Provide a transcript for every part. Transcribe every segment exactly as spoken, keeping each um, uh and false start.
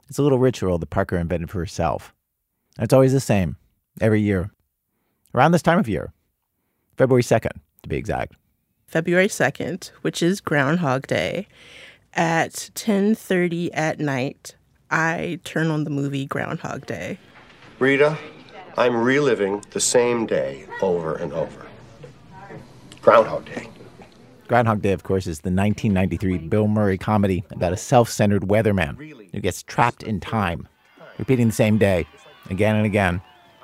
It's a little ritual that Parker invented for herself. And it's always the same, every year. Around this time of year. February second, to be exact. February second, which is Groundhog Day, at ten thirty at night, I turn on the movie Groundhog Day. Rita, I'm reliving the same day over and over. Groundhog Day. Groundhog Day, of course, is the nineteen ninety-three Bill Murray comedy about a self-centered weatherman who gets trapped in time, repeating the same day again and again.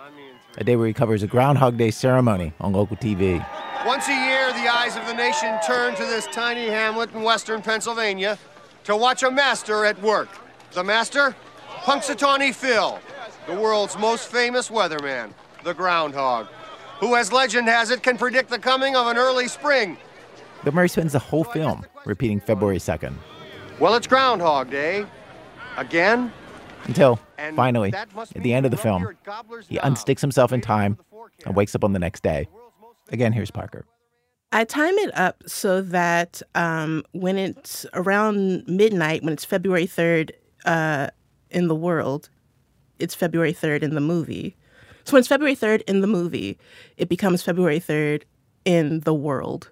A day where he covers a Groundhog Day ceremony on local T V. Once a year, the eyes of the nation turn to this tiny hamlet in western Pennsylvania to watch a master at work. The master? Punxsutawney Phil, the world's most famous weatherman, the groundhog, who, as legend has it, can predict the coming of an early spring. Bill Murray spends the whole film repeating February second. Well, it's Groundhog Day. Again? Until, finally, at the end of the film, he unsticks himself in time and wakes up on the next day. Again, here's Parker. I time it up so that um, when it's around midnight, when it's February third uh, in the world, it's February third in the movie. So when it's February third in the movie, it becomes February third in the world,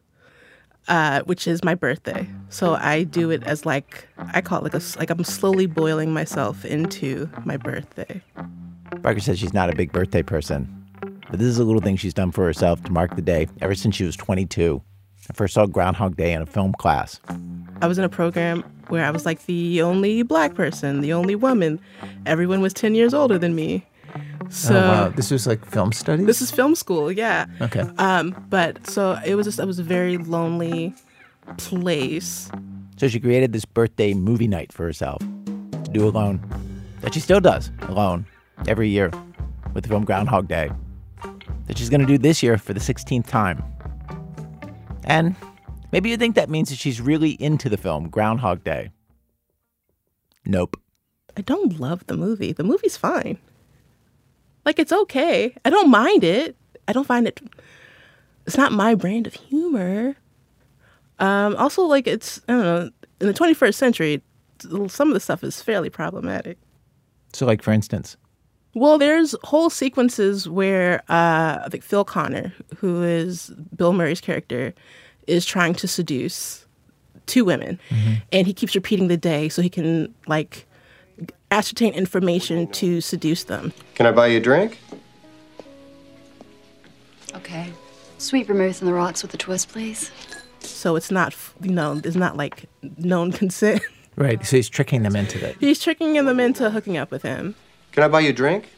uh, which is my birthday. So I do it as like, I call it like, a, like I'm slowly boiling myself into my birthday. Parker says she's not a big birthday person. But this is a little thing she's done for herself to mark the day ever since she was twenty-two. I first saw Groundhog Day in a film class. I was in a program where I was like the only black person, the only woman. Everyone was ten years older than me. So oh, wow. This was like film studies? This is film school, yeah. Okay. Um, but so it was just, it was a very lonely place. So she created this birthday movie night for herself to do alone. That she still does alone every year with the film Groundhog Day. That she's going to do this year for the sixteenth time. And maybe you think that means that she's really into the film Groundhog Day. Nope. I don't love the movie. The movie's fine. Like, it's okay. I don't mind it. I don't find it... It's not my brand of humor. Um, also, like, it's... I don't know. In the twenty-first century, some of the stuff is fairly problematic. So, like, for instance... Well, there's whole sequences where uh, I think Phil Connor, who is Bill Murray's character, is trying to seduce two women. Mm-hmm. And he keeps repeating the day so he can, like, ascertain information to seduce them. Can I buy you a drink? Okay. Sweet vermouth and the rocks with a twist, please. So it's not, you know, it's not, like, known consent. Right, so he's tricking them into it. He's tricking them into hooking up with him. Can I buy you a drink?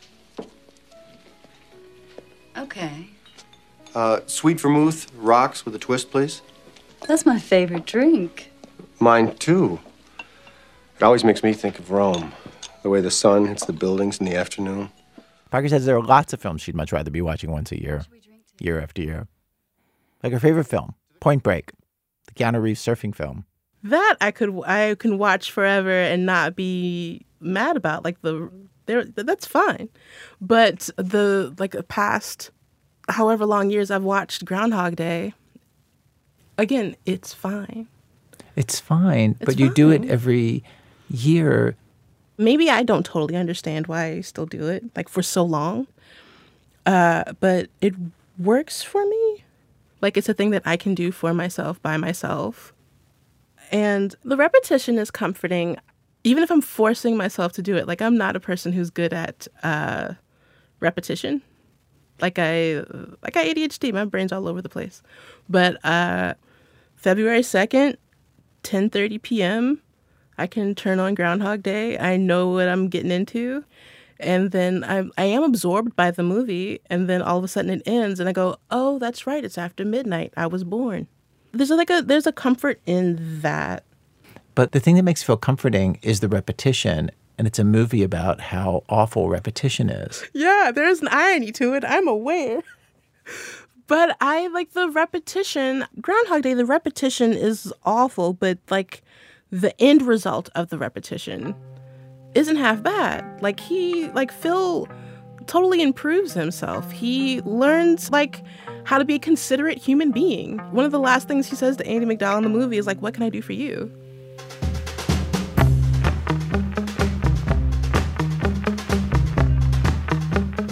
Okay. Uh, sweet vermouth, rocks with a twist, please. That's my favorite drink. Mine, too. It always makes me think of Rome. The way the sun hits the buildings in the afternoon. Parker says there are lots of films she'd much rather be watching once a year, year after year. Like her favorite film, Point Break, the Keanu Reeves surfing film. That I could I can watch forever and not be mad about. Like the there that's fine. But the like the past however long years I've watched Groundhog Day, again, it's fine. It's fine, It's but you fine. do it every year. Maybe I don't totally understand why I still do it, like for so long. Uh, but it works for me. Like it's a thing that I can do for myself, by myself. And the repetition is comforting, even if I'm forcing myself to do it. Like I'm not a person who's good at uh, repetition. Like I, like I A D H D, my brain's all over the place. But uh, February second, ten thirty p.m., I can turn on Groundhog Day. I know what I'm getting into. And then I, I am absorbed by the movie. And then all of a sudden it ends and I go, oh, that's right. It's after midnight. I was born. There's like a there's a comfort in that. But the thing that makes it feel comforting is the repetition. And it's a movie about how awful repetition is. Yeah, there's an irony to it. I'm aware. But I like the repetition. Groundhog Day, the repetition is awful, but like the end result of the repetition isn't half bad. Like he, like Phil totally improves himself. He learns like how to be a considerate human being. One of the last things he says to Andie MacDowell in the movie is like, what can I do for you?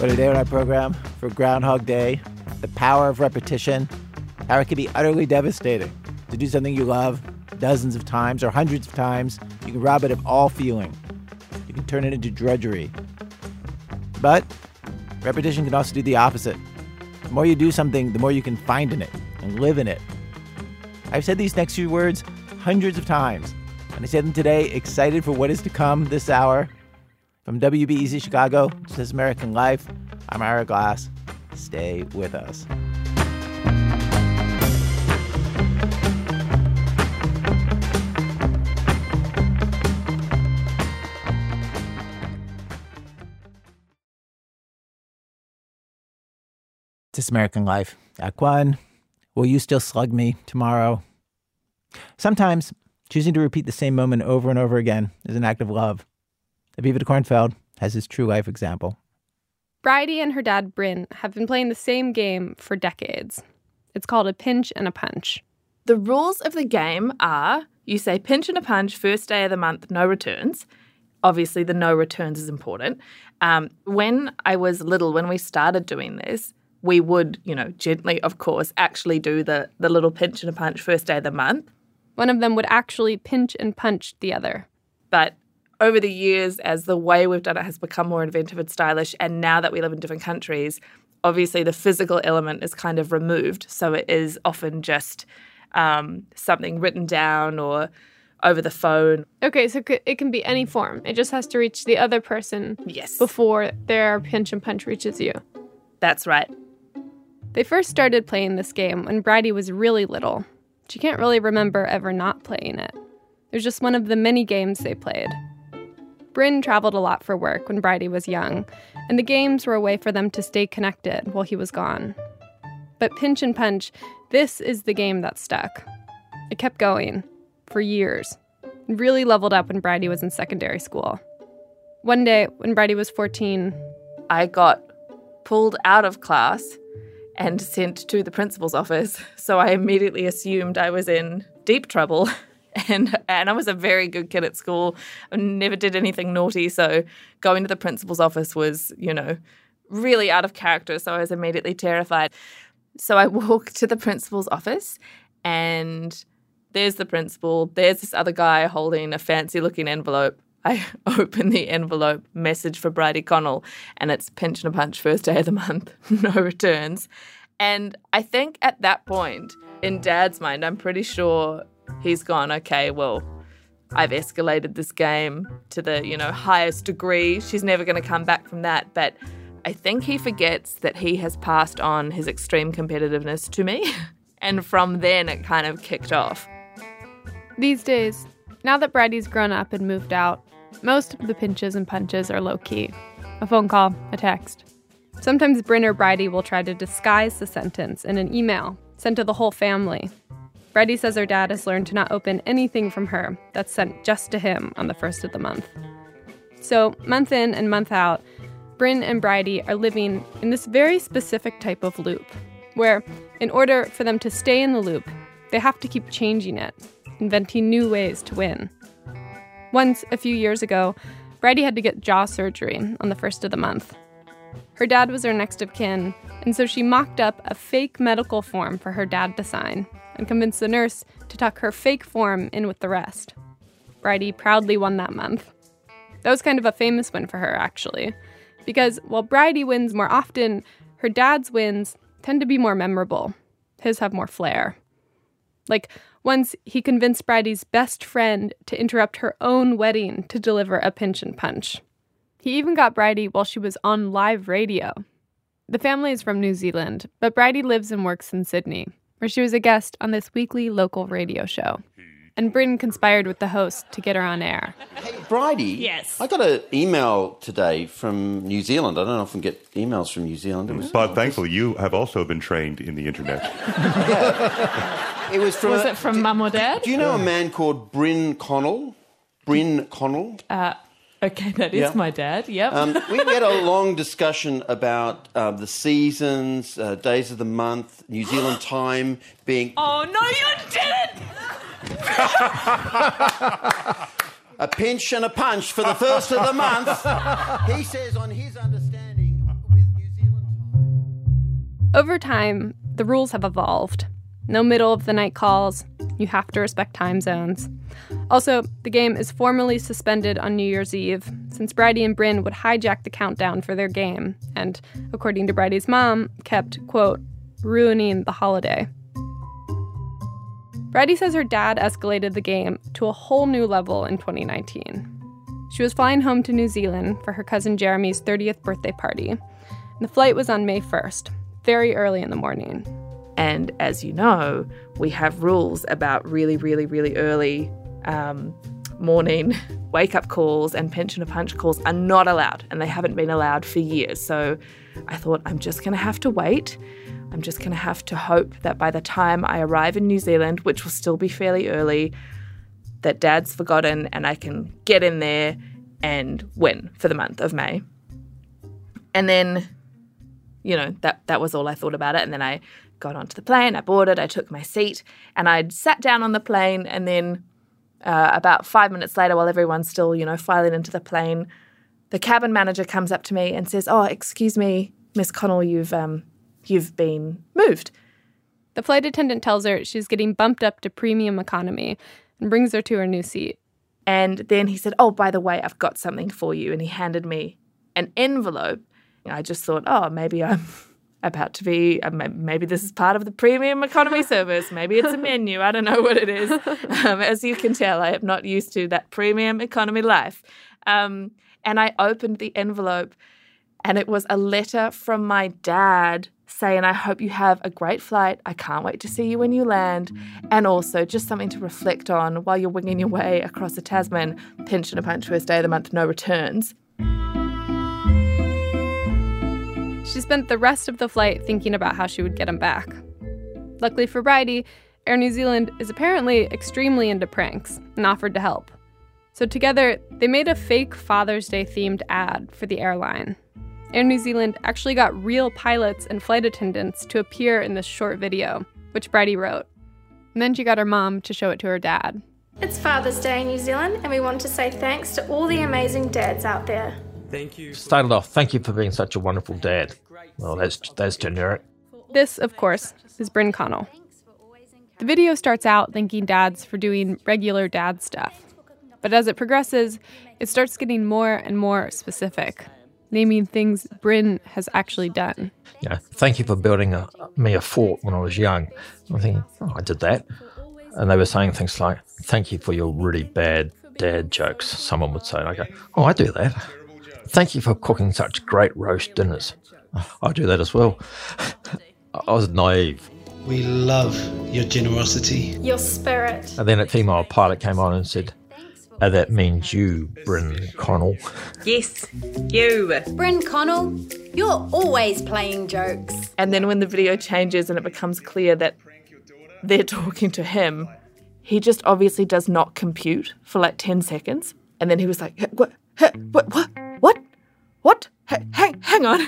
today on our program for Groundhog Day, the power of repetition, how it can be utterly devastating to do something you love dozens of times or hundreds of times. You can rob it of all feeling. You can turn it into drudgery. But repetition can also do the opposite. The more you do something, the more you can find in it and live in it. I've said these next few words hundreds of times, and I say them today, excited for what is to come this hour. From W B E Z Chicago, This is American Life, I'm Ira Glass. Stay with us. This is American Life. Act one. Will you still slug me tomorrow? Sometimes choosing to repeat the same moment over and over again is an act of love. Aviva de Kornfeld has his true life example. Bridie and her dad, Bryn, have been playing the same game for decades. It's called a pinch and a punch. The rules of the game are you say pinch and a punch, first day of the month, no returns. Obviously, the no returns is important. Um, when I was little, when we started doing this, we would, you know, gently, of course, actually do the, the little pinch and a punch first day of the month. One of them would actually pinch and punch the other. But over the years, as the way we've done it has become more inventive and stylish, and now that we live in different countries, obviously the physical element is kind of removed. So it is often just um, something written down or over the phone. Okay, so it can be any form. It just has to reach the other person yes. before their pinch and punch reaches you. That's right. They first started playing this game when Bridie was really little. She can't really remember ever not playing it. It was just one of the many games they played. Bryn traveled a lot for work when Bridie was young, and the games were a way for them to stay connected while he was gone. But pinch and punch, this is the game that stuck. It kept going for years. It really leveled up when Bridie was in secondary school. One day, when Bridie was fourteen, I got pulled out of class and sent to the principal's office. So I immediately assumed I was in deep trouble. And and I was a very good kid at school. I never did anything naughty. So going to the principal's office was, you know, really out of character. So I was immediately terrified. So I walked to the principal's office and there's the principal. There's this other guy holding a fancy looking envelope. I open the envelope, message for Bridie Connell, and it's pinch and a punch, first day of the month, no returns. And I think at that point, in Dad's mind, I'm pretty sure he's gone, okay, well, I've escalated this game to the, you know, highest degree. She's never going to come back from that. But I think he forgets that he has passed on his extreme competitiveness to me. And from then, it kind of kicked off. These days, now that Bridie's grown up and moved out, most of the pinches and punches are low-key. A phone call, a text. Sometimes Bryn or Bridie will try to disguise the sentence in an email sent to the whole family. Bridie says her dad has learned to not open anything from her that's sent just to him on the first of the month. So, month in and month out, Bryn and Bridie are living in this very specific type of loop, where in order for them to stay in the loop, they have to keep changing it, inventing new ways to win. Once, a few years ago, Bridie had to get jaw surgery on the first of the month. Her dad was her next of kin, and so she mocked up a fake medical form for her dad to sign and convinced the nurse to tuck her fake form in with the rest. Bridie proudly won that month. That was kind of a famous win for her, actually, because while Bridie wins more often, her dad's wins tend to be more memorable. His have more flair. Like, once he convinced Bridie's best friend to interrupt her own wedding to deliver a pinch and punch. He even got Bridie while she was on live radio. The family is from New Zealand, but Bridie lives and works in Sydney, where she was a guest on this weekly local radio show. And Bryn conspired with the host to get her on air. Hey, Bridie. Yes. I got an email today from New Zealand. I don't often get emails from New Zealand. It was, but thankfully, you have also been trained in the internet. Yeah. It was from. Was a, it from do, Mum or Dad? Do you know a man called Bryn Connell? Bryn Connell? Uh, okay, that is Yeah. my dad, yep. Um, we had a long discussion about uh, the seasons, uh, days of the month, New Zealand time being... Oh, no, you didn't! A pinch and a punch for the first of the month. He says on his understanding with New Over time, the rules have evolved. No middle of the night calls. You have to respect time zones. Also, the game is formally suspended on New Year's Eve, since Bridie and Bryn would hijack the countdown for their game, and, according to Bridie's mom, kept, quote, ruining the holiday. Bridie says her dad escalated the game to a whole new level in twenty nineteen. She was flying home to New Zealand for her cousin Jeremy's thirtieth birthday party. And the flight was on May first, very early in the morning. And as you know, we have rules about really, really, really early um, morning wake-up calls, and pinch and a punch calls are not allowed, and they haven't been allowed for years. So I thought, I'm just going to have to wait. I'm just going to have to hope that by the time I arrive in New Zealand, which will still be fairly early, that Dad's forgotten and I can get in there and win for the month of May. And then, you know, that that was all I thought about it. And then I got onto the plane, I boarded, I took my seat, and I'd sat down on the plane, and then uh, about five minutes later, while everyone's still, you know, filing into the plane, the cabin manager comes up to me and says, "Oh, excuse me, Miss Connell, you've um, you've been moved." The flight attendant tells her she's getting bumped up to premium economy and brings her to her new seat. And then he said, "Oh, by the way, I've got something for you." And he handed me an envelope. I just thought, oh, maybe I'm about to be, maybe this is part of the premium economy service. Maybe it's a menu. I don't know what it is. Um, as you can tell, I am not used to that premium economy life. Um, and I opened the envelope, and it was a letter from my dad saying, "I hope you have a great flight. I can't wait to see you when you land. And also just something to reflect on while you're winging your way across the Tasman. Pinch and a punch, first day of the month, no returns." She spent the rest of the flight thinking about how she would get him back. Luckily for Bridie, Air New Zealand is apparently extremely into pranks and offered to help. So together, they made a fake Father's Day themed ad for the airline. Air New Zealand actually got real pilots and flight attendants to appear in this short video, which Bridie wrote. And then she got her mom to show it to her dad. It's Father's Day in New Zealand, and we want to say thanks to all the amazing dads out there. Thank you. Started off, "Thank you for being such a wonderful dad." Well, that's that's generic. This, of course, is Bryn Connell. The video starts out thanking dads for doing regular dad stuff. But as it progresses, it starts getting more and more specific, naming things Bryn has actually done. You know, "Thank you for building a, me a fort when I was young." I'm thinking, oh, I did that. And they were saying things like, "Thank you for your really bad dad jokes," someone would say. And I go, "Oh, I do that." "Thank you for cooking such great roast dinners." I do that as well. I was naive. "We love your generosity. Your spirit." And then a female pilot came on and said, "Oh, that means you, Bryn Connell." Yes, you. "Bryn Connell, you're always playing jokes." And then when the video changes and it becomes clear that they're talking to him, he just obviously does not compute for like ten seconds. And then he was like, what, what, what, what, what, hang, hang on.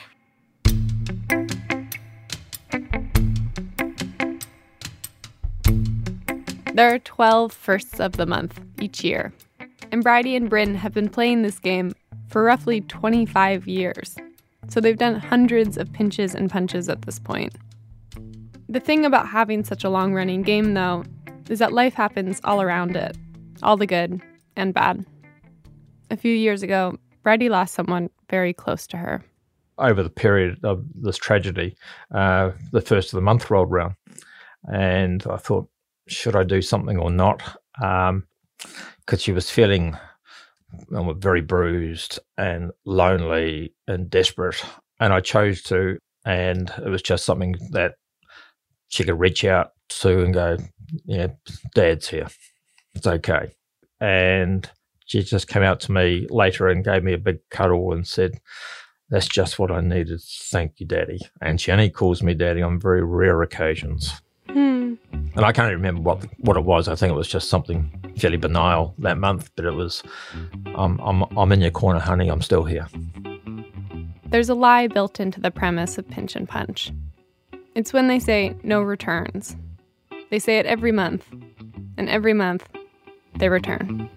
There are twelve firsts of the month each year, and Bridie and Bryn have been playing this game for roughly twenty-five years, so they've done hundreds of pinches and punches at this point. The thing about having such a long-running game, though, is that life happens all around it, all the good and bad. A few years ago, Bridie lost someone very close to her. Over the period of this tragedy, uh, the first of the month rolled round, and I thought, should I do something or not? Because um, she was feeling um, very bruised and lonely and desperate. And I chose to, and it was just something that she could reach out to and go, "Yeah, Dad's here. It's okay." And she just came out to me later and gave me a big cuddle and said, "That's just what I needed. Thank you, Daddy." And she only calls me Daddy on very rare occasions. Hmm. And I can't remember what what it was. I think it was just something fairly banal that month, but it was, um, I'm I'm in your corner, honey. I'm still here. There's a lie built into the premise of Pinch and Punch. It's when they say no returns. They say it every month, and every month they return.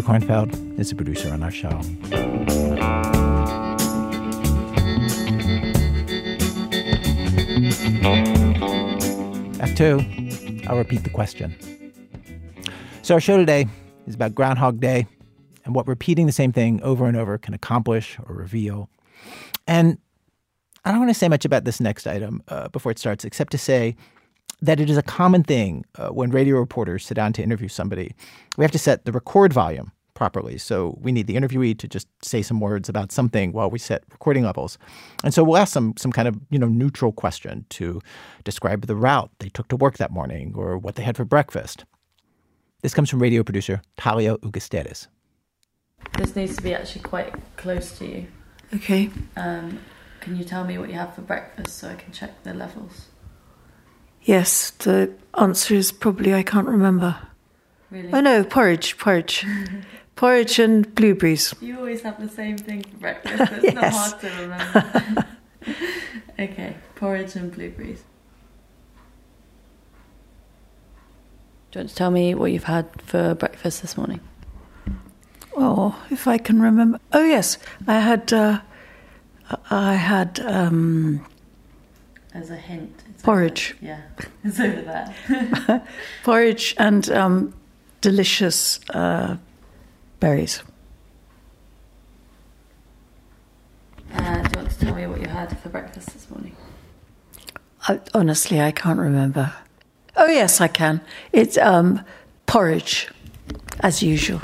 Kornfeld is a producer on our show. Act two, I'll repeat the question. So our show today is about Groundhog Day and what repeating the same thing over and over can accomplish or reveal. And I don't want to say much about this next item uh, before it starts, except to say that it is a common thing uh, when radio reporters sit down to interview somebody. We have to set the record volume properly. So we need the interviewee to just say some words about something while we set recording levels. And so we'll ask them some kind of, you know, neutral question to describe the route they took to work that morning or what they had for breakfast. This comes from radio producer Talia Ugasteres. This needs to be actually quite close to you. Okay. Um, can you tell me what you have for breakfast so I can check the levels? Yes, the answer is probably I can't remember. Really? Oh no, porridge, porridge. Porridge and blueberries. You always have the same thing for breakfast. It's Yes. not hard to remember. Okay, porridge and blueberries. Do you want to tell me what you've had for breakfast this morning? Oh, if I can remember. Oh yes, I had. Uh, I had um, As a hint. It's porridge. Over, yeah, it's over there. Porridge and um, delicious uh, berries. Uh, do you want to tell me what you had for breakfast this morning? I, honestly, I can't remember. Oh yes, I can. It's um, porridge, as usual.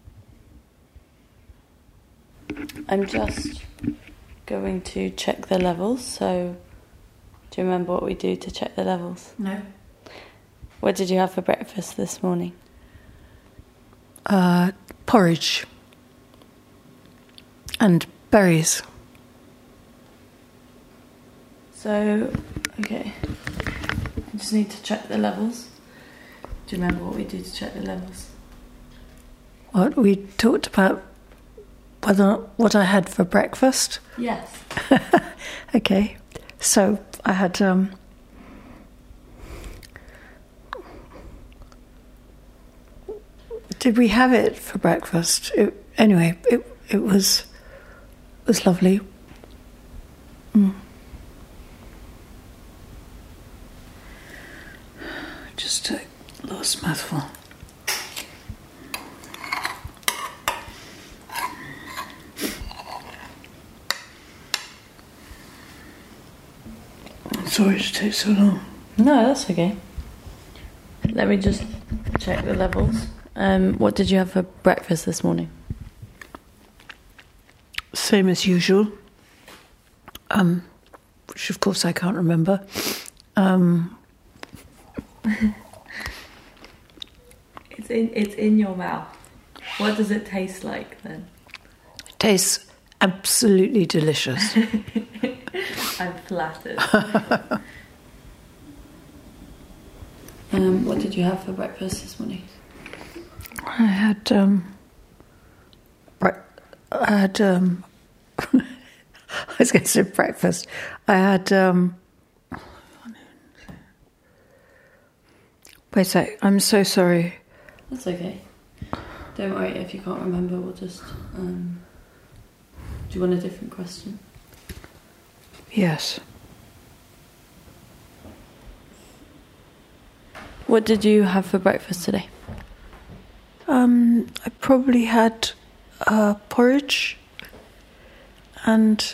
I'm just going to check the levels, so do you remember what we do to check the levels? No. What did you have for breakfast this morning? Uh, porridge and berries. So, okay. I just need to check the levels. Do you remember what we do to check the levels? What we talked about, whether what I had for breakfast. Yes. Okay, so I had um, did we have it for breakfast? It, anyway, it it was it was lovely. Mm. Just a last mouthful. Sorry to take so long. No, that's okay. Let me just check the levels. Um, what did you have for breakfast this morning? Same as usual. Um, which of course I can't remember. Um, it's in it's in your mouth. What does it taste like then? It tastes absolutely delicious. I'm flattered. um, what did you have for breakfast this morning? I had um, bre- I had um, I was going to say breakfast. I had um, wait a sec. I'm so sorry. That's okay. Don't worry if you can't remember. We'll just. Um, do you want a different question? Yes. What did you have for breakfast today? Um, I probably had uh, porridge and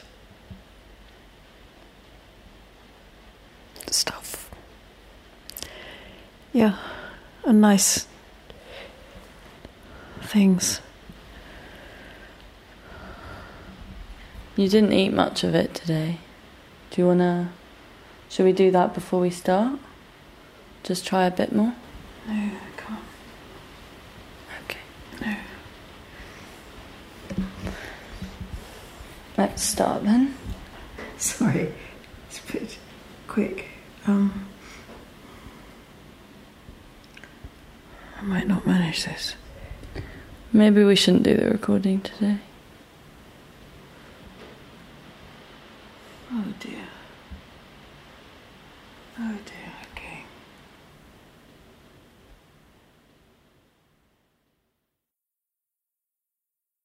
stuff. Yeah, and nice things. You didn't eat much of it today. Do you wanna? Should we do that before we start? Just try a bit more. No, I can't. Okay. No. Let's start then. Sorry, it's a bit quick. Um, I might not manage this. Maybe we shouldn't do the recording today. Oh dear. Oh dear.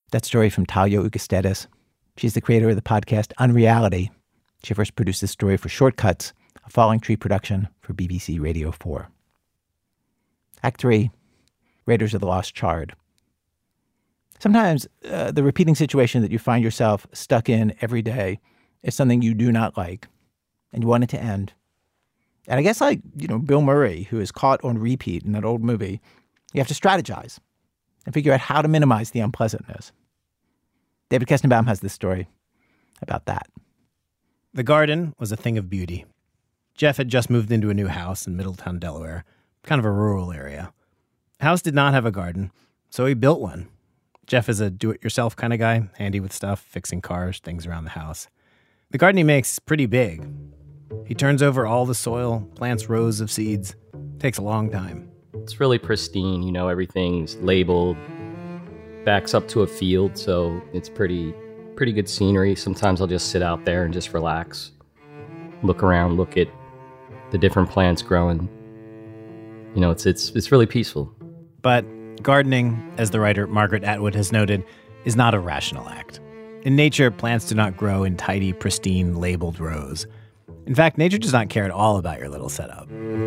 That story from Talia Ugastedis. She's the creator of the podcast Unreality. She first produced this story for Shortcuts, a Falling Tree production for B B C Radio four. Act three, Raiders of the Lost Chard. Sometimes uh, the repeating situation that you find yourself stuck in every day is something you do not like, and you want it to end. And I guess like, you know, Bill Murray, who is caught on repeat in that old movie, you have to strategize and figure out how to minimize the unpleasantness. David Kestenbaum has this story about that. The garden was a thing of beauty. Jeff had just moved into a new house in Middletown, Delaware, kind of a rural area. The house did not have a garden, so he built one. Jeff is a do-it-yourself kind of guy, handy with stuff, fixing cars, things around the house. The garden he makes is pretty big. He turns over all the soil, plants rows of seeds. It takes a long time. It's really pristine, you know, everything's labeled, backs up to a field, so it's pretty pretty good scenery. Sometimes I'll just sit out there and just relax, look around, look at the different plants growing. You know, it's it's it's really peaceful. But gardening, as the writer Margaret Atwood has noted, is not a rational act. In nature, plants do not grow in tidy, pristine, labeled rows. In fact, nature does not care at all about your little setup.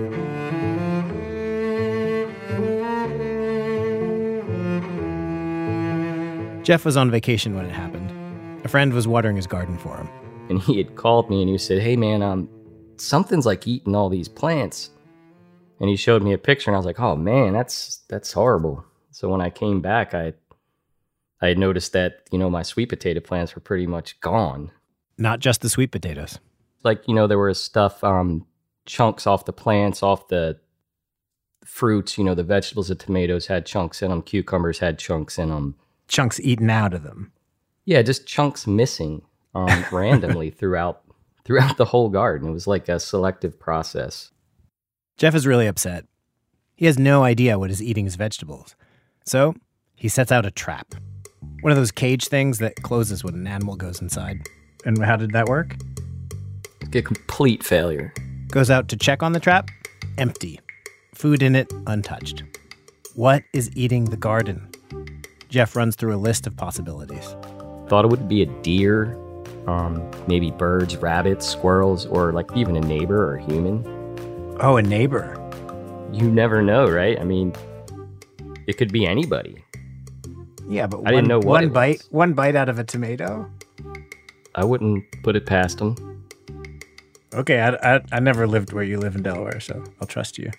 Jeff was on vacation when it happened. A friend was watering his garden for him. And he had called me and he said, hey man, um, something's like eating all these plants. And he showed me a picture and I was like, oh man, that's that's horrible. So when I came back, I I had noticed that, you know, my sweet potato plants were pretty much gone. Not just the sweet potatoes. Like, you know, there was stuff, um, chunks off the plants, off the fruits, you know, the vegetables, the tomatoes had chunks in them, cucumbers had chunks in them. Chunks eaten out of them. Yeah, just chunks missing um, randomly throughout throughout the whole garden. It was like a selective process. Jeff is really upset. He has no idea what is eating his vegetables. So he sets out a trap. One of those cage things that closes when an animal goes inside. And how did that work? A complete failure. Goes out to check on the trap. Empty. Food in it, untouched. What is eating the garden? Jeff runs through a list of possibilities. Thought it would be a deer, um, maybe birds, rabbits, squirrels, or like even a neighbor or a human. Oh, a neighbor. You never know, right? I mean, it could be anybody. Yeah, but I one, didn't know what one it bite, was. one bite out of a tomato? I wouldn't put it past them. Okay, I, I, I never lived where you live in Delaware, so I'll trust you.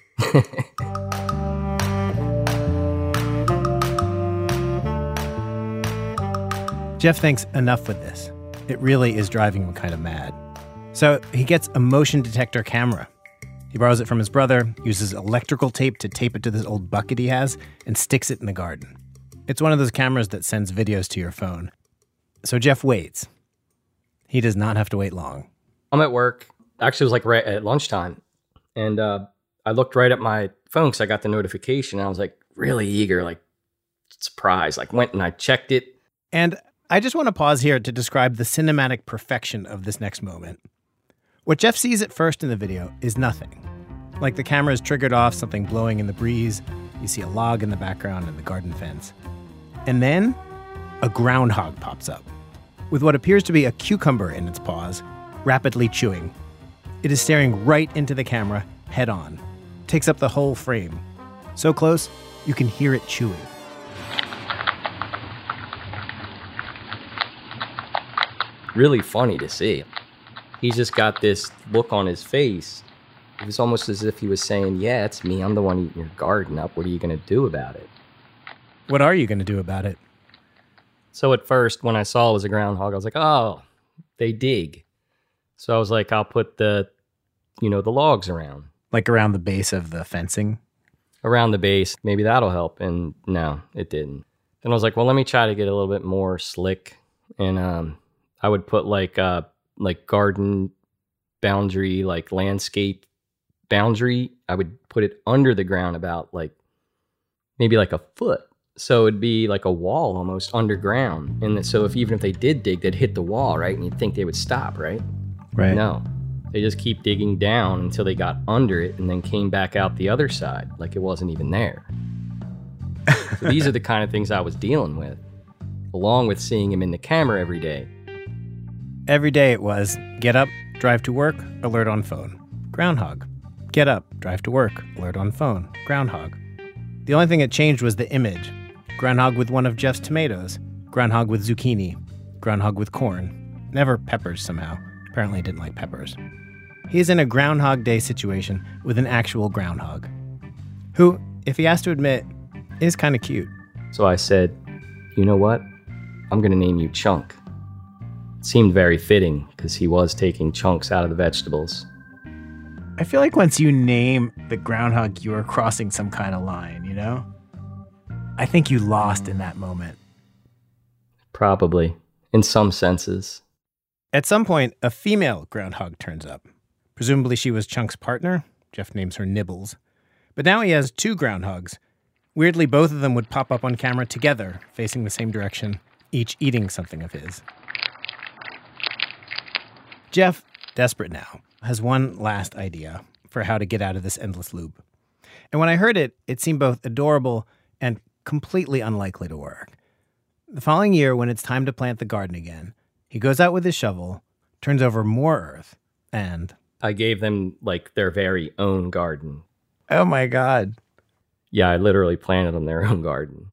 Jeff thinks enough with this. It really is driving him kind of mad. So he gets a motion detector camera. He borrows it from his brother, uses electrical tape to tape it to this old bucket he has, and sticks it in the garden. It's one of those cameras that sends videos to your phone. So Jeff waits. He does not have to wait long. I'm at work. Actually, it was like right at lunchtime. And uh, I looked right at my phone because I got the notification. And I was like really eager, like surprised. Like went and I checked it. And I just want to pause here to describe the cinematic perfection of this next moment. What Jeff sees at first in the video is nothing. Like the camera is triggered off, something blowing in the breeze. You see a log in the background and the garden fence. And then a groundhog pops up with what appears to be a cucumber in its paws, rapidly chewing. It is staring right into the camera, head on. Takes up the whole frame. So close, you can hear it chewing. Really funny to see. He's just got this look on his face. It was almost as if he was saying, yeah, it's me. I'm the one eating your garden up. What are you going to do about it? What are you going to do about it? So at first, when I saw it was a groundhog, I was like, oh, they dig. So I was like, I'll put the, you know, the logs around. Like around the base of the fencing? Around the base. Maybe that'll help. And no, it didn't. Then I was like, well, let me try to get a little bit more slick. And um, I would put like uh, like garden boundary, like landscape boundary. I would put it under the ground about like maybe like a foot. So it'd be like a wall almost underground. And so if even if they did dig, they'd hit the wall, right? And you'd think they would stop, right? Right. No. They just keep digging down until they got under it and then came back out the other side like it wasn't even there. So these are the kind of things I was dealing with. along with seeing him in the camera every day. Every day it was get up, drive to work, alert on phone. Groundhog. Get up, drive to work, alert on phone. Groundhog. The only thing that changed was the image. Groundhog with one of Jeff's tomatoes. Groundhog with zucchini. Groundhog with corn. Never peppers somehow. Apparently didn't like peppers. He is in a Groundhog Day situation with an actual groundhog, who, if he has to admit, is kind of cute. So I said, you know what? I'm going to name you Chunk. It seemed very fitting because he was taking chunks out of the vegetables. I feel like once you name the groundhog, you are crossing some kind of line, you know? I think you lost in that moment. Probably, in some senses. At some point, a female groundhog turns up. Presumably she was Chunk's partner. Jeff names her Nibbles. But now he has two groundhogs. Weirdly, both of them would pop up on camera together, facing the same direction, each eating something of his. Jeff, desperate now, has one last idea for how to get out of this endless loop. And when I heard it, it seemed both adorable and completely unlikely to work. The following year, when it's time to plant the garden again, he goes out with his shovel, turns over more earth, and... I gave them, like, their very own garden. Oh my God. Yeah, I literally planted them their own garden.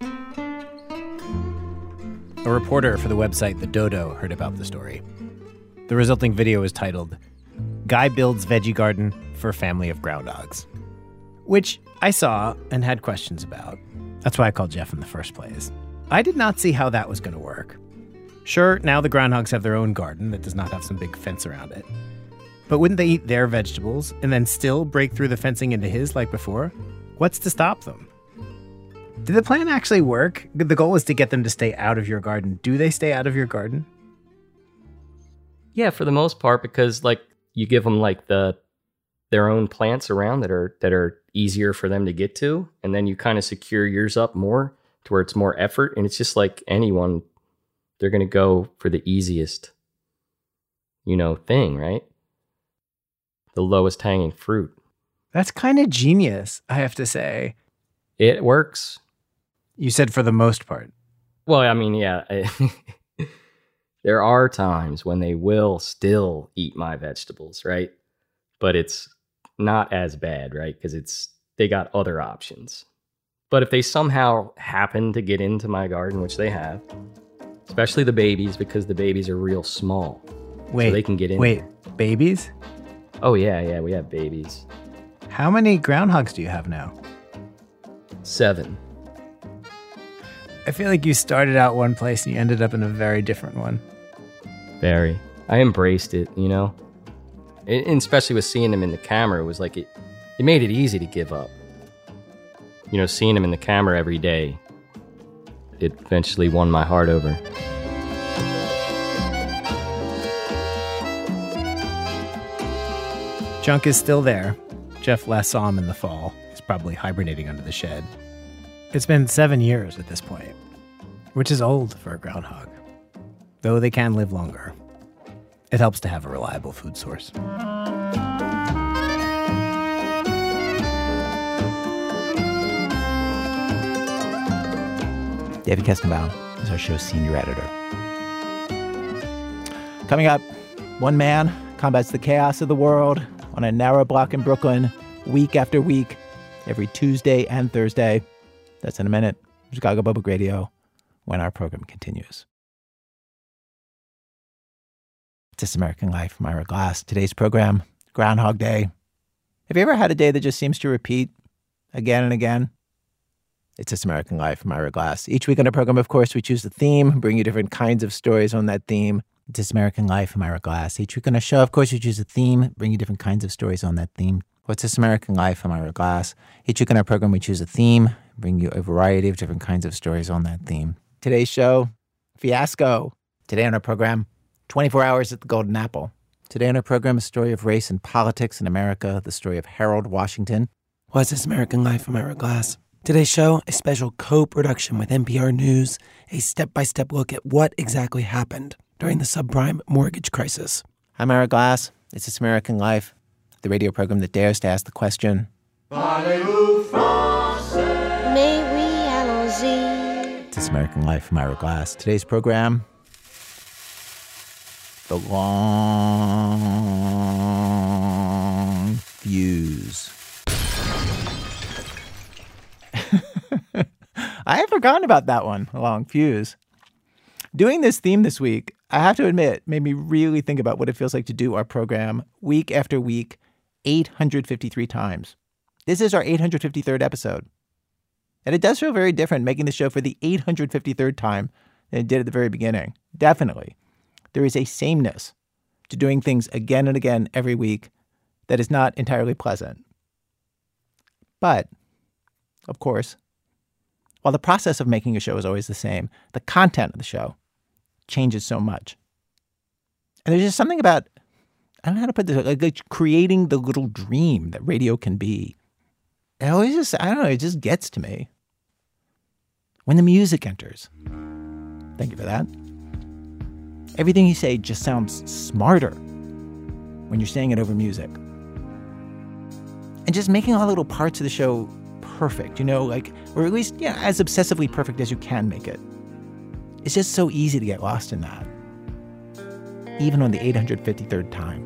A reporter for the website The Dodo heard about the story. The resulting video is titled, Guy Builds Veggie Garden for Family of Groundhogs, which I saw and had questions about. That's why I called Jeff in the first place. I did not see how that was going to work. Sure, now the groundhogs have their own garden that does not have some big fence around it. But wouldn't they eat their vegetables and then still break through the fencing into his like before? What's to stop them? Did the plan actually work? The goal was to get them to stay out of your garden. Do they stay out of your garden? Yeah, for the most part, because like you give them like the their own plants around that are that are easier for them to get to, and then you kind of secure yours up more to where it's more effort, and it's just like anyone, they're going to go for the easiest, you know, thing, right? The lowest hanging fruit. That's kind of genius, I have to say. It works. You said for the most part. Well, I mean, yeah. I, there are times when they will still eat my vegetables, right? But it's not as bad, right? Because it's they got other options. But if they somehow happen to get into my garden, which they have, especially the babies, because the babies are real small. Wait, so they can get in. Wait, babies? Oh, yeah, yeah, we have babies. How many groundhogs do you have now? Seven. I feel like you started out one place and you ended up in a very different one. Very. I embraced it, you know? And especially with seeing them in the camera, it was like it, it made it easy to give up. You know, seeing them in the camera every day, it eventually won my heart over. Chunk is still there. Jeff last saw him in the fall. He's probably hibernating under the shed. It's been seven years at this point, which is old for a groundhog, though they can live longer. It helps to have a reliable food source. David Kestenbaum is our show's senior editor. Coming up, one man combats the chaos of the world on a narrow block in Brooklyn, week after week, every Tuesday and Thursday. That's in a minute. Chicago Public Radio, when our program continues. This American Life, I'm Ira Glass. Today's program, Groundhog Day. Have you ever had a day that just seems to repeat again and again? It's This American Life, I'm Ira Glass. Each week on our program, of course, we choose a theme, bring you different kinds of stories on that theme. It's This American Life, I'm Ira Glass. Each week on our show, of course, we choose a theme, bring you different kinds of stories on that theme. What's This American Life, I'm Ira Glass. Each week on our program, we choose a theme, bring you a variety of different kinds of stories on that theme. Today's show, Fiasco. Today on our program, twenty-four hours at the Golden Apple. Today on our program, a story of race and politics in America, the story of Harold Washington. What's This American Life, I'm Ira Glass. Today's show, a special co-production with N P R News, a step-by-step look at what exactly happened during the subprime mortgage crisis. I'm Ira Glass. It's This American Life, the radio program that dares to ask the question. Parlez-vous français? Mais oui, allons-y. This American Life from Ira Glass. Today's program, The Long Fuse. I had forgotten about that one, The Long Fuse. Doing this theme this week, I have to admit, made me really think about what it feels like to do our program week after week, eight hundred fifty-three times. This is our eight hundred fifty-third episode. And it does feel very different making the show for the eight hundred fifty-third time than it did at the very beginning. Definitely. There is a sameness to doing things again and again every week that is not entirely pleasant. But, of course, while the process of making a show is always the same, the content of the show changes so much. And there's just something about, I don't know how to put this, like, like creating the little dream that radio can be. It always just, I don't know, it just gets to me. When the music enters. Thank you for that. Everything you say just sounds smarter when you're saying it over music. And just making all the little parts of the show perfect, you know, like, or at least, yeah, as obsessively perfect as you can make it. It's just so easy to get lost in that. Even on the eight hundred fifty-third time.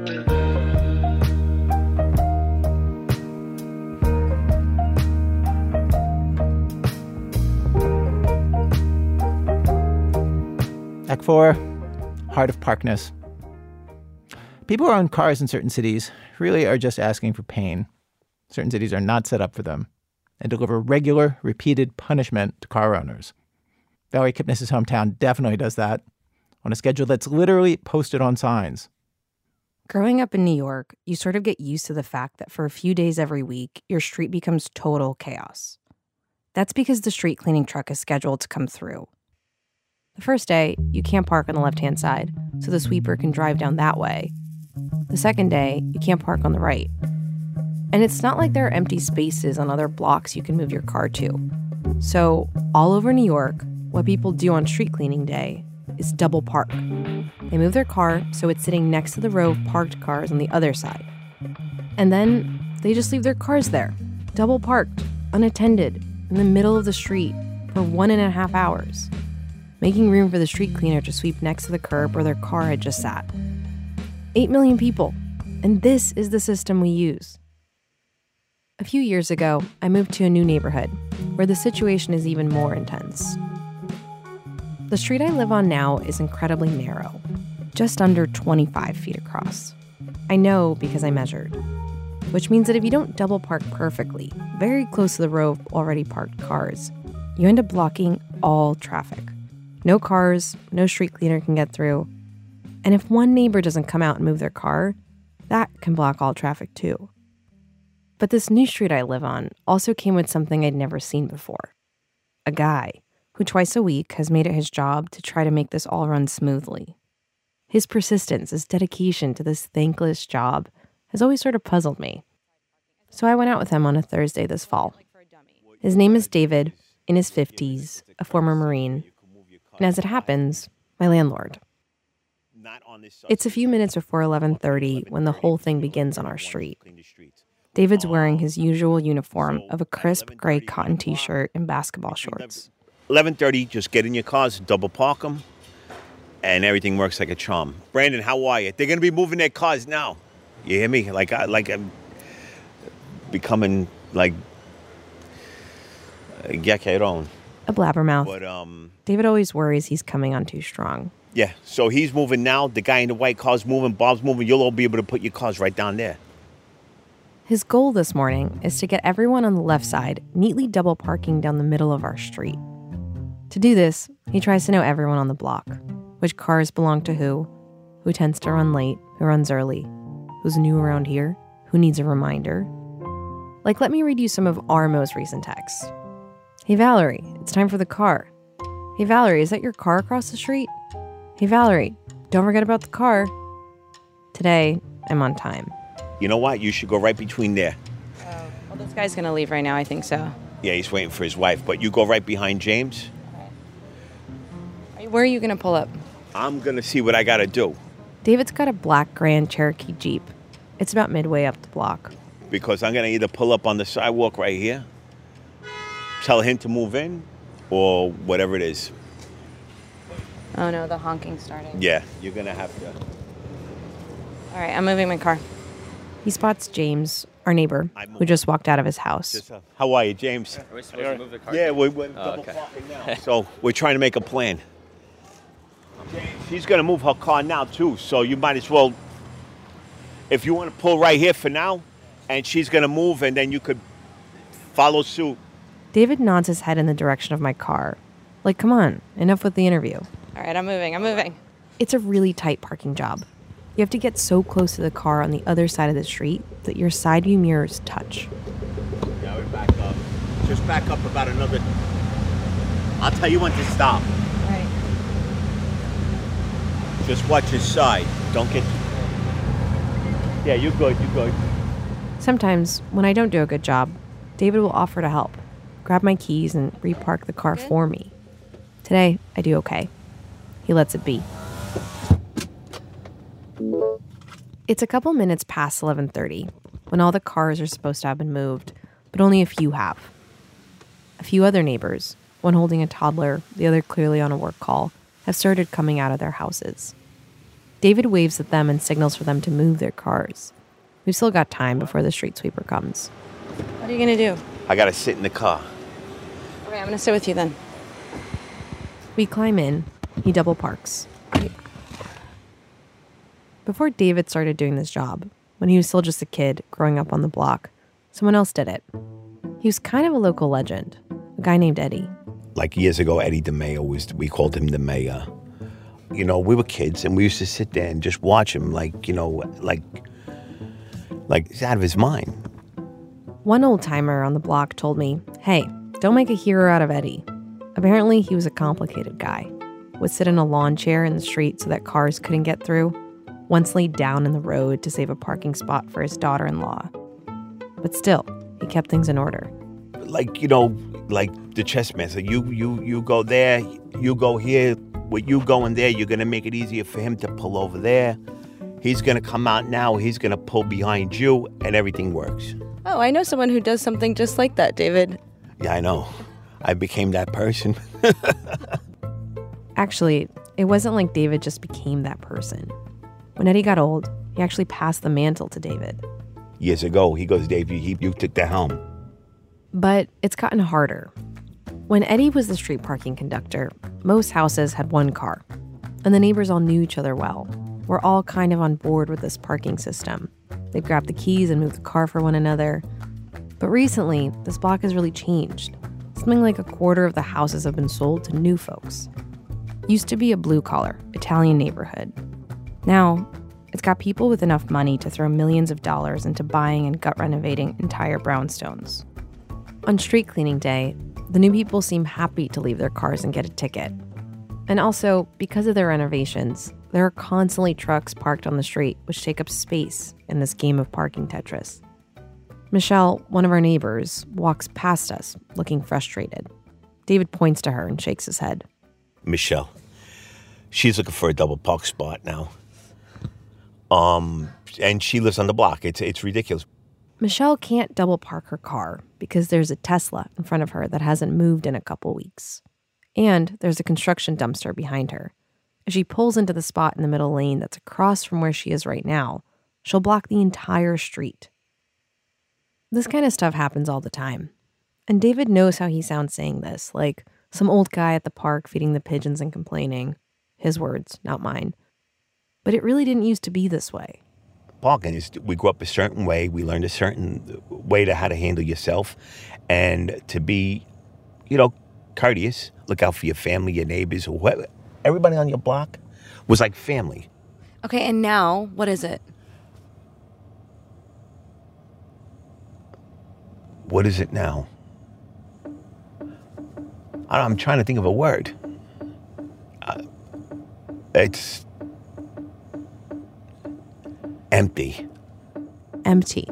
Act four, Heart of Parkness. People who own cars in certain cities really are just asking for pain. Certain cities are not set up for them and deliver regular, repeated punishment to car owners. Valerie Kipnis' hometown definitely does that on a schedule that's literally posted on signs. Growing up in New York, you sort of get used to the fact that for a few days every week, your street becomes total chaos. That's because the street cleaning truck is scheduled to come through. The first day, you can't park on the left-hand side, so the sweeper can drive down that way. The second day, you can't park on the right. And it's not like there are empty spaces on other blocks you can move your car to. So, all over New York, what people do on street cleaning day is double park. They move their car so it's sitting next to the row of parked cars on the other side. And then they just leave their cars there, double parked, unattended, in the middle of the street for one and a half hours. Making room for the street cleaner to sweep next to the curb where their car had just sat. Eight million people, and this is the system we use. A few years ago, I moved to a new neighborhood where the situation is even more intense. The street I live on now is incredibly narrow, just under twenty-five feet across. I know because I measured, which means that if you don't double park perfectly, very close to the row of already parked cars, you end up blocking all traffic. No cars, no street cleaner can get through. And if one neighbor doesn't come out and move their car, that can block all traffic too. But this new street I live on also came with something I'd never seen before. A guy who twice a week has made it his job to try to make this all run smoothly. His persistence, his dedication to this thankless job has always sort of puzzled me. So I went out with him on a Thursday this fall. His name is David, in his fifties, a former Marine. And as it happens, my landlord. It's a few minutes before eleven thirty when the whole thing begins on our street. David's wearing his usual uniform of a crisp gray cotton t-shirt and basketball shorts. eleven thirty, just get in your cars, double park them, and everything works like a charm. Brandon, how are you? They're going to be moving their cars now. You hear me? Like, I, like I'm becoming like a gecko. A blabbermouth. But, um, David always worries he's coming on too strong. Yeah, so he's moving now. The guy in the white car's moving. Bob's moving. You'll all be able to put your cars right down there. His goal this morning is to get everyone on the left side neatly double parking down the middle of our street. To do this, he tries to know everyone on the block, which cars belong to who, who tends to run late, who runs early, who's new around here, who needs a reminder. Like, let me read you some of our most recent texts. Hey, Valerie, it's time for the car. Hey, Valerie, is that your car across the street? Hey, Valerie, don't forget about the car. Today, I'm on time. You know what? You should go right between there. Oh, well, this guy's going to leave right now, I think so. Yeah, he's waiting for his wife, but you go right behind James. Okay. Where are you going to pull up? I'm going to see what I got to do. David's got a black Grand Cherokee Jeep. It's about midway up the block. Because I'm going to either pull up on the sidewalk right here, tell him to move in, or whatever it is. Oh no, the honking's starting. Yeah, you're gonna have to. All right, I'm moving my car. He spots James, our neighbor, who just walked out of his house. Just, uh, how are you, James? Are we supposed to move the car? Yeah, we're, we're Oh, double okay. parking now. So we're trying to make a plan. James, she's gonna move her car now too, so you might as well, if you want to pull right here for now, and she's gonna move, and then you could follow suit. David nods his head in the direction of my car. Like, come on, enough with the interview. All right, I'm moving, I'm moving. It's a really tight parking job. You have to get so close to the car on the other side of the street that your side view mirrors touch. Yeah, we back up. Just back up about another. I'll tell you when to stop. All right. Just watch your side. Don't get. Yeah, you're good. You're good. Sometimes, when I don't do a good job, David will offer to help, grab my keys and repark the car for me. Today, I do okay. He lets it be. It's a couple minutes past eleven thirty, when all the cars are supposed to have been moved, but only a few have. A few other neighbors, one holding a toddler, the other clearly on a work call, have started coming out of their houses. David waves at them and signals for them to move their cars. We've still got time before the street sweeper comes. What are you gonna do? I gotta sit in the car. Okay, I'm gonna sit with you then. We climb in. He double parks. Before David started doing this job, when he was still just a kid growing up on the block, someone else did it. He was kind of a local legend, a guy named Eddie. Like years ago, Eddie DeMayo was, we called him the mayor. You know, we were kids and we used to sit there and just watch him like, you know, like, like he's out of his mind. One old timer on the block told me, hey, don't make a hero out of Eddie. Apparently, he was a complicated guy. Would sit in a lawn chair in the street so that cars couldn't get through. Once laid down in the road to save a parking spot for his daughter-in-law. But still, he kept things in order. Like, you know, like the chess master. You, you, you go there, you go here. With you going there, you're going to make it easier for him to pull over there. He's going to come out now, he's going to pull behind you, and everything works. Oh, I know someone who does something just like that, David. Yeah, I know. I became that person. Actually, it wasn't like David just became that person. When Eddie got old, he actually passed the mantle to David. Years ago, he goes, Dave, you, you took the helm. But it's gotten harder. When Eddie was the street parking conductor, most houses had one car, and the neighbors all knew each other well. We're all kind of on board with this parking system. They'd grab the keys and move the car for one another. But recently, this block has really changed. Something like a quarter of the houses have been sold to new folks. Used to be a blue-collar, Italian neighborhood. Now, it's got people with enough money to throw millions of dollars into buying and gut renovating entire brownstones. On street cleaning day, the new people seem happy to leave their cars and get a ticket. And also, because of their renovations, there are constantly trucks parked on the street which take up space in this game of parking Tetris. Michelle, one of our neighbors, walks past us, looking frustrated. David points to her and shakes his head. Michelle. She's looking for a double park spot now. Um, and she lives on the block. It's it's ridiculous. Michelle can't double park her car because there's a Tesla in front of her that hasn't moved in a couple weeks. And there's a construction dumpster behind her. If she pulls into the spot in the middle lane that's across from where she is right now, she'll block the entire street. This kind of stuff happens all the time. And David knows how he sounds saying this, like some old guy at the park feeding the pigeons and complaining. His words, not mine. But it really didn't used to be this way. Parking is, we grew up a certain way. We learned a certain way to how to handle yourself and to be, you know, courteous. Look out for your family, your neighbors, whoever. Everybody on your block was like family. Okay, and now, what is it? What is it now? I'm trying to think of a word. Uh, it's empty. Empty.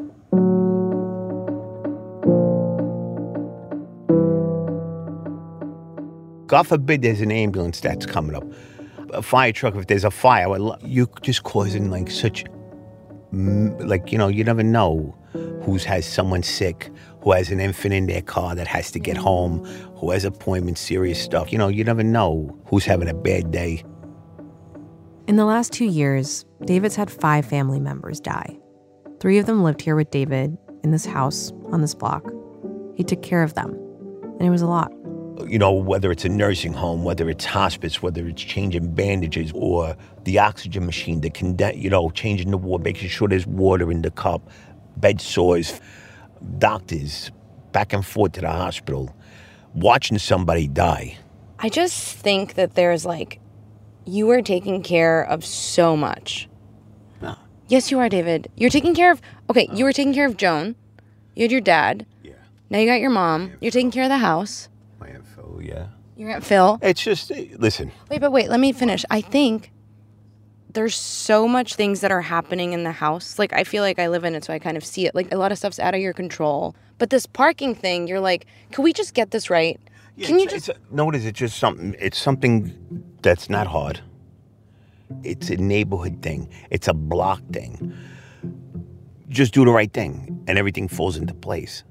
God forbid there's an ambulance that's coming up. A fire truck, if there's a fire, you're just causing like such, like, you know, you never know who has someone sick, who has an infant in their car that has to get home, who has appointments, serious stuff. You know, you never know who's having a bad day. In the last two years, David's had five family members die. Three of them lived here with David in this house on this block. He took care of them, and it was a lot. You know, whether it's a nursing home, whether it's hospice, whether it's changing bandages or the oxygen machine, the conde- you know, changing the water, making sure there's water in the cup, bed sores, doctors, back and forth to the hospital, watching somebody die. I just think that there's like, you are taking care of so much. No. Yes, you are, David. You're taking care of, okay, you were taking care of Joan. You had your dad. Yeah. Now you got your mom. You're taking care of the house. My Aunt Phil, yeah. Your Aunt Phil. It's just, listen. Wait, but wait, let me finish. I think there's so much things that are happening in the house. Like, I feel like I live in it, so I kind of see it. Like, a lot of stuff's out of your control. But this parking thing, you're like, can we just get this right? Yeah, can you it's, just... It's a, no, it is. It's just something, it's something that's not hard. It's a neighborhood thing. It's a block thing. Just do the right thing, and everything falls into place.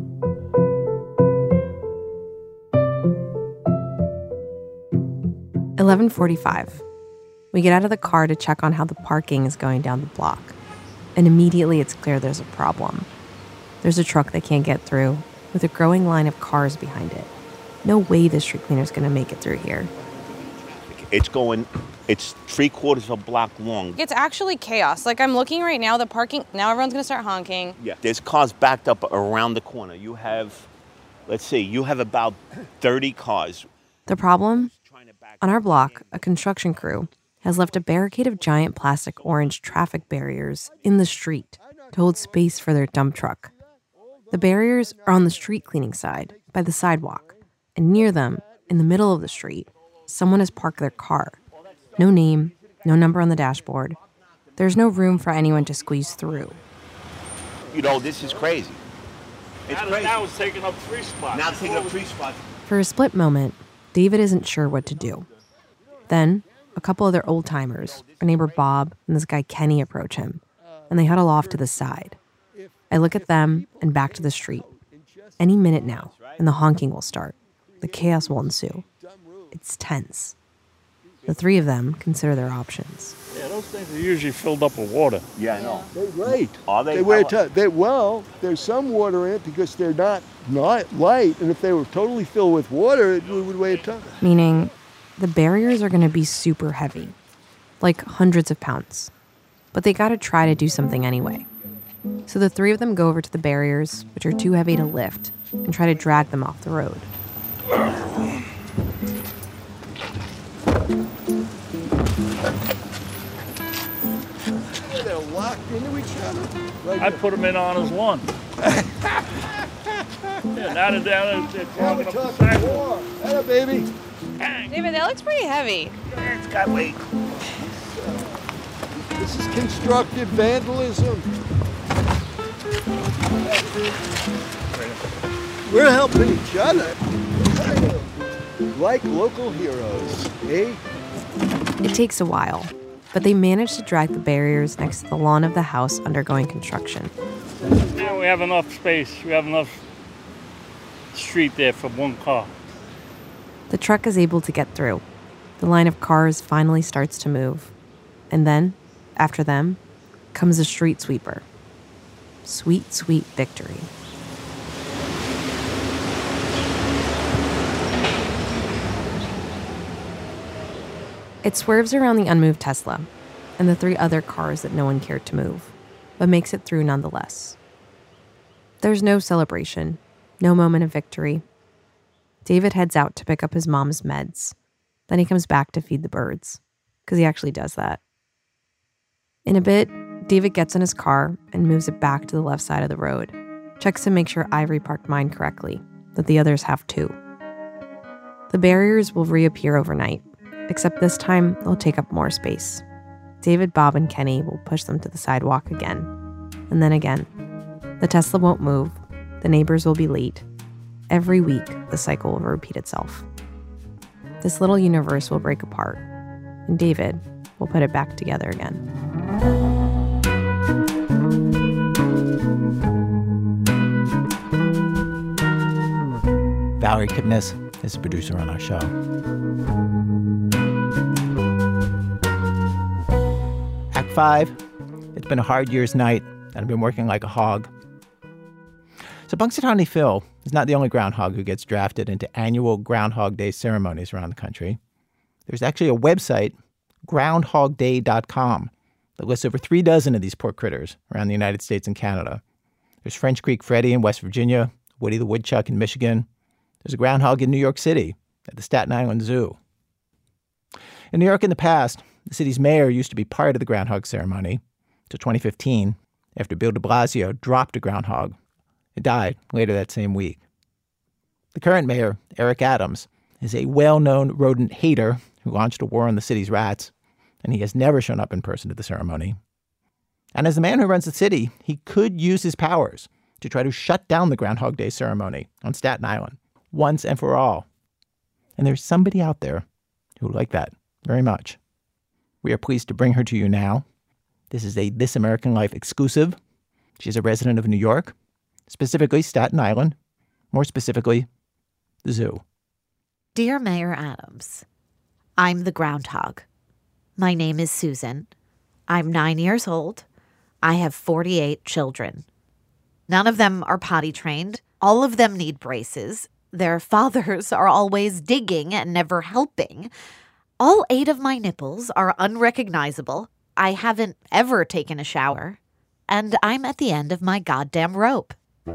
eleven forty-five. We get out of the car to check on how the parking is going down the block. And immediately it's clear there's a problem. There's a truck they can't get through, with a growing line of cars behind it. No way the street cleaner's gonna make it through here. It's going, it's three quarters of a block long. It's actually chaos. Like, I'm looking right now, the parking, now everyone's going to start honking. Yeah. There's cars backed up around the corner. You have, let's see, you have about thirty cars. The problem? On our block, a construction crew has left a barricade of giant plastic orange traffic barriers in the street to hold space for their dump truck. The barriers are on the street cleaning side, by the sidewalk, and near them, in the middle of the street, someone has parked their car. No name, no number on the dashboard. There's no room for anyone to squeeze through. You know, this is crazy. It's now, crazy. Now it's taking up three spots. Now it's taking up three spots. For a split moment, David isn't sure what to do. Then, a couple other old-timers, our neighbor Bob and this guy Kenny, approach him, and they huddle off to the side. I look at them and back to the street. Any minute now, and the honking will start. The chaos will ensue. It's tense. The three of them consider their options. Yeah, those things are usually filled up with water. Yeah, I know. They're right. Are they? They wear How- t- they well. There's some water in it because they're not not light, and if they were totally filled with water, it would weigh a ton. Meaning, the barriers are going to be super heavy, like hundreds of pounds. But they got to try to do something anyway. So the three of them go over to the barriers, which are too heavy to lift, and try to drag them off the road. They're locked into each other. Like I put them in on as one. Yeah, now they're down, they're clogging up the sidewalk. Hello, baby. David, that looks pretty heavy. It's got weight. This is constructive vandalism. We're helping each other. Like local heroes, eh? It takes a while, but they manage to drag the barriers next to the lawn of the house undergoing construction. Now we have enough space. We have enough street there for one car. The truck is able to get through. The line of cars finally starts to move. And then, after them, comes a street sweeper. Sweet, sweet victory. It swerves around the unmoved Tesla and the three other cars that no one cared to move, but makes it through nonetheless. There's no celebration, no moment of victory. David heads out to pick up his mom's meds. Then he comes back to feed the birds, because he actually does that. In a bit, David gets in his car and moves it back to the left side of the road, checks to make sure Ivory parked mine correctly, that the others have too. The barriers will reappear overnight, except this time they'll take up more space. David, Bob, and Kenny will push them to the sidewalk again, and then again. The Tesla won't move, the neighbors will be late. Every week, the cycle will repeat itself. This little universe will break apart, and David will put it back together again. Valerie Kipnis is the producer on our show. Act five. It's been a hard year's night, and I've been working like a hog. So Punxsutawney Phil is not the only groundhog who gets drafted into annual Groundhog Day ceremonies around the country. There's actually a website, groundhog day dot com, that lists over three dozen of these poor critters around the United States and Canada. There's French Creek Freddy in West Virginia, Woody the Woodchuck in Michigan. There's a groundhog in New York City at the Staten Island Zoo. In New York in the past, the city's mayor used to be part of the groundhog ceremony until twenty fifteen, after Bill de Blasio dropped a groundhog. It died later that same week. The current mayor, Eric Adams, is a well-known rodent hater who launched a war on the city's rats, and he has never shown up in person to the ceremony. And as the man who runs the city, he could use his powers to try to shut down the Groundhog Day ceremony on Staten Island once and for all. And there's somebody out there who would like that very much. We are pleased to bring her to you now. This is a This American Life exclusive. She's a resident of New York, specifically Staten Island, more specifically, the zoo. Dear Mayor Adams, I'm the groundhog. My name is Susan. I'm nine years old. I have forty-eight children. None of them are potty trained. All of them need braces. Their fathers are always digging and never helping. All eight of my nipples are unrecognizable. I haven't ever taken a shower. And I'm at the end of my goddamn rope.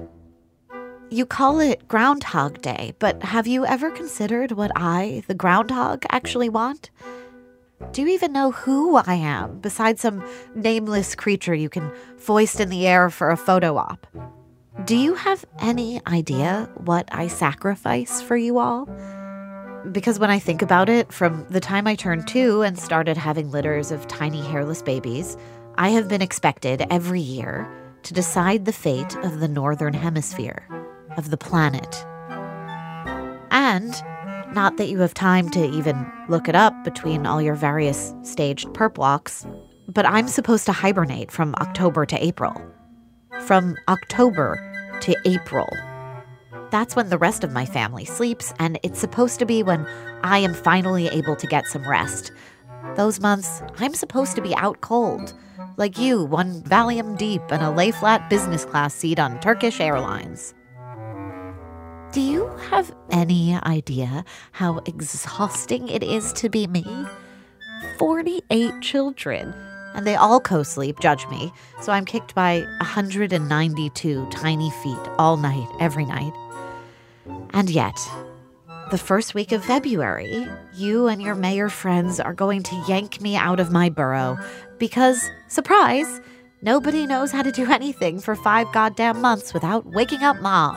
You call it Groundhog Day, but have you ever considered what I, the groundhog, actually want? Do you even know who I am, besides some nameless creature you can foist in the air for a photo op? Do you have any idea what I sacrifice for you all? Because when I think about it, from the time I turned two and started having litters of tiny hairless babies, I have been expected every year to decide the fate of the Northern Hemisphere, of the planet. And not that you have time to even look it up between all your various staged perp walks, but I'm supposed to hibernate from October to April. From October to April. That's when the rest of my family sleeps, and it's supposed to be when I am finally able to get some rest. Those months, I'm supposed to be out cold, like you, one Valium deep and a lay-flat business class seat on Turkish Airlines. Do you have any idea how exhausting it is to be me? forty-eight children, and they all co-sleep, judge me, so I'm kicked by one hundred ninety-two tiny feet all night, every night. And yet, the first week of February, you and your mayor friends are going to yank me out of my burrow because, surprise, nobody knows how to do anything for five goddamn months without waking up Mom.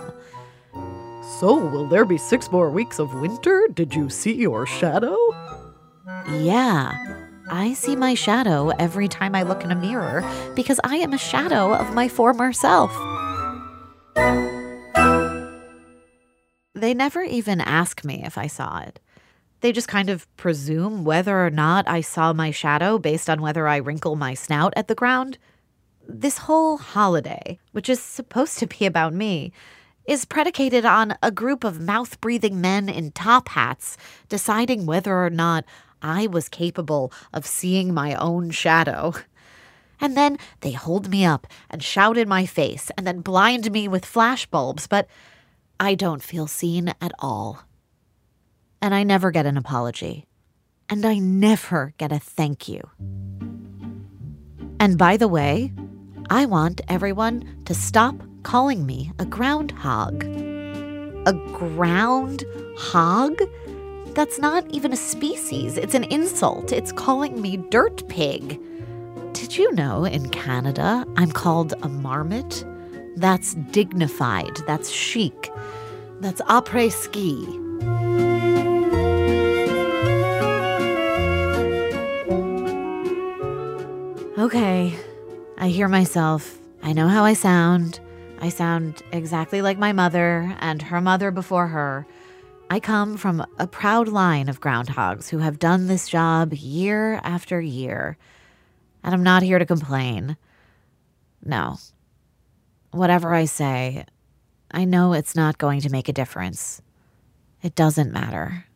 So, will there be six more weeks of winter? Did you see your shadow? Yeah, I see my shadow every time I look in a mirror because I am a shadow of my former self. They never even ask me if I saw it. They just kind of presume whether or not I saw my shadow based on whether I wrinkle my snout at the ground. This whole holiday, which is supposed to be about me, is predicated on a group of mouth-breathing men in top hats deciding whether or not I was capable of seeing my own shadow. And then they hold me up and shout in my face and then blind me with flashbulbs, but I don't feel seen at all. And I never get an apology. And I never get a thank you. And by the way, I want everyone to stop calling me a groundhog. A groundhog? That's not even a species. It's an insult. It's calling me dirt pig. Did you know in Canada I'm called a marmot? That's dignified. That's chic. That's après-ski. Okay, I hear myself. I know how I sound. I sound exactly like my mother and her mother before her. I come from a proud line of groundhogs who have done this job year after year. And I'm not here to complain. No. Whatever I say, I know it's not going to make a difference. It doesn't matter.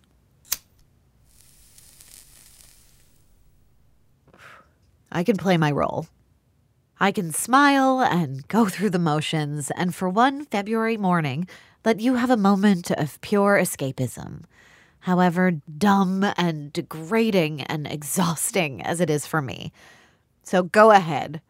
I can play my role. I can smile and go through the motions, and for one February morning, let you have a moment of pure escapism, however dumb and degrading and exhausting as it is for me. So go ahead.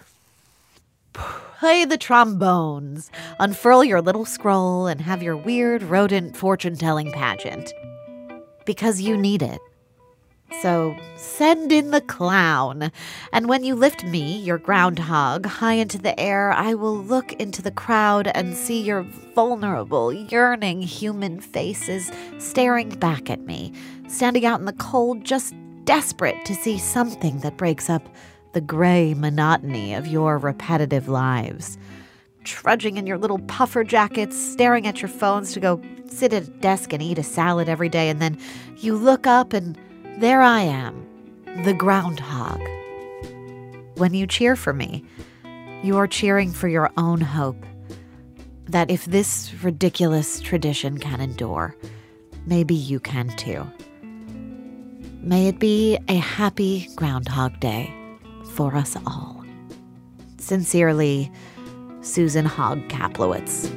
Play the trombones, unfurl your little scroll, and have your weird rodent fortune-telling pageant. Because you need it. So send in the clown, and when you lift me, your groundhog, high into the air, I will look into the crowd and see your vulnerable, yearning human faces staring back at me, standing out in the cold, just desperate to see something that breaks up the gray monotony of your repetitive lives. Trudging in your little puffer jackets, staring at your phones to go sit at a desk and eat a salad every day, and then you look up and there I am, the groundhog. When you cheer for me, you are cheering for your own hope that if this ridiculous tradition can endure, maybe you can too. May it be a happy Groundhog Day for us all. Sincerely, Susan Hogg Kaplowitz.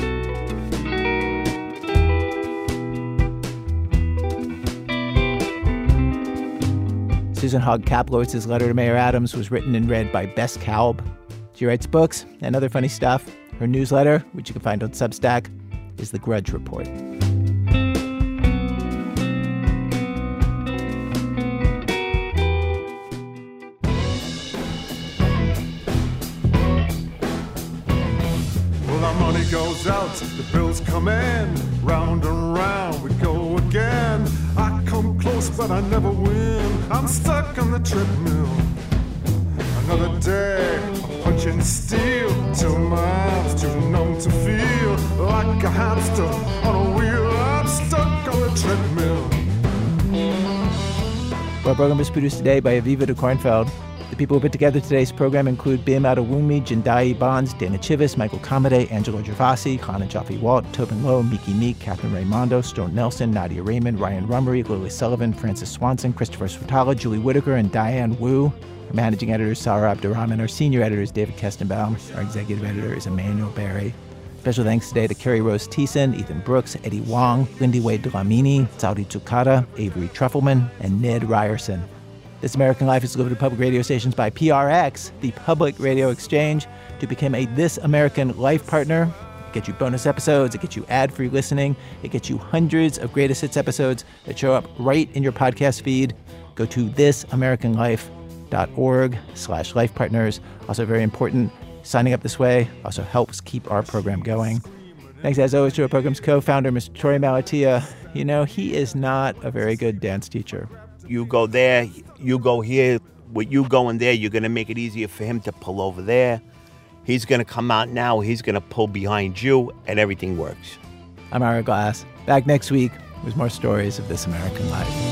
Susan Hogg Kaplowitz's letter to Mayor Adams was written and read by Bess Kalb. She writes books and other funny stuff. Her newsletter, which you can find on Substack, is The Grudge Report. Well, our money goes out, the bills come in, round and round we go again. I come close, but I never win. I'm stuck on the treadmill. Another day, I'm punching steel till my arms too numb to feel like a hamster on a wheel. I'm stuck on the treadmill. Our program was produced today by Aviva de Kornfeld. The people who put together today's program include Bim Adewunmi, Jindai Bonds, Dana Chivas, Michael Comede, Angelo Gervasi, Khan and Jaffe Walt, Tobin Lowe, Miki Meek, Catherine Raimondo, Stone Nelson, Nadia Raymond, Ryan Rummery, Lily Sullivan, Francis Swanson, Christopher Swatala, Julie Whitaker, and Diane Wu. Our managing editor is Sarah Abdurrahman. Our senior editor is David Kestenbaum. Our executive editor is Emmanuel Berry. Special thanks today to Carrie Rose Thiessen, Ethan Brooks, Eddie Wong, Lindy Wade Dlamini, Saudi Tsukada, Avery Trufelman, and Ned Ryerson. This American Life is delivered to public radio stations by P R X, the Public Radio Exchange. To become a This American Life partner, it gets you bonus episodes, it gets you ad-free listening, it gets you hundreds of greatest hits episodes that show up right in your podcast feed. Go to thisamericanlife.org slash life partners. Also very important, signing up this way also helps keep our program going. Thanks as always to our program's co-founder, Mister Torey Malatia. You know, he is not a very good dance teacher. You go there, you go here. With you going there, you're going to make it easier for him to pull over there. He's going to come out now. He's going to pull behind you, and everything works. I'm Ira Glass. Back next week with more stories of This American Life.